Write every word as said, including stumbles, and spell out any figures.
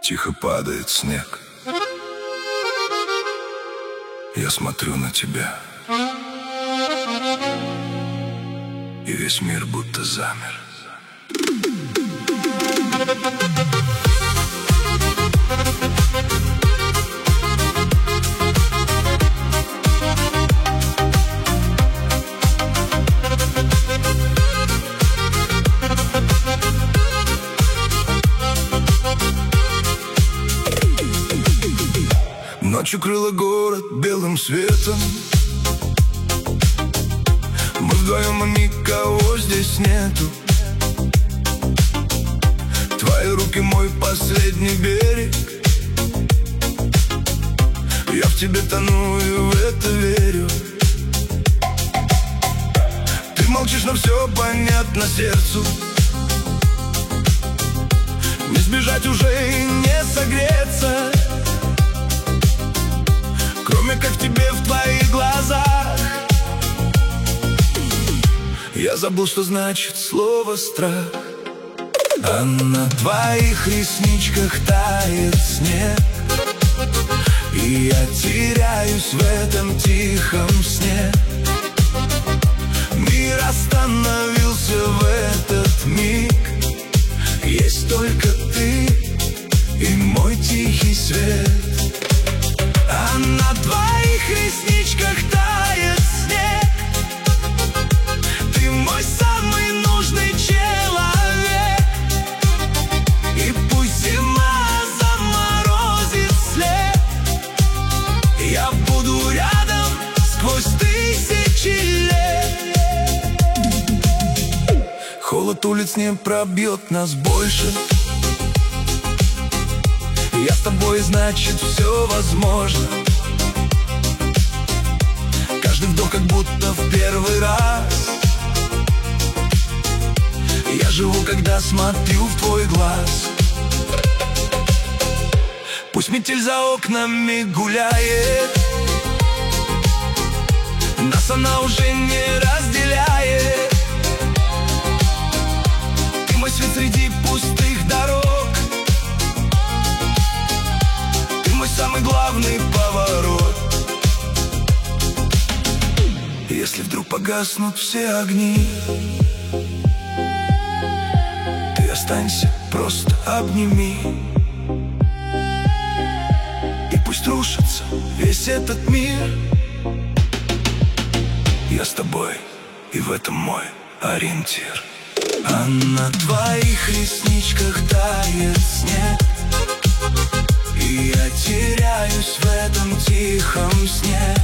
Тихо падает снег. Я смотрю на тебя, и весь мир будто замер. Ночь укрыла город белым светом. Мы вдвоем, и никого здесь нету. Твои руки мой последний берег. Я в тебе тону и в это верю. Ты молчишь, но все понятно сердцу. Не сбежать уже и не согреться, кроме как в тебе, в твоих глазах. Я забыл, что значит слово страх. А на твоих ресничках тает снег, и я теряюсь в этом тихом сне. Мир остановился в этот миг. Есть только ты и мой тихий свет. А на твоих ресничках тает снег. Ты мой самый нужный человек. И пусть зима заморозит след, я буду рядом сквозь тысячи лет. Холод улиц не пробьет нас больше. Я с тобой, значит, все возможно. Каждый вдох как будто в первый раз. Я живу, когда смотрю в твой глаз. Пусть метель за окнами гуляет, нас она уже не разделяет. Ты мой свет среди пустых дорог, самый главный поворот. Если вдруг погаснут все огни, ты останься, просто обними. И пусть рушится весь этот мир, я с тобой, и в этом мой ориентир. А на твоих ресничках тает снег, и я теряюсь в этом тихом сне.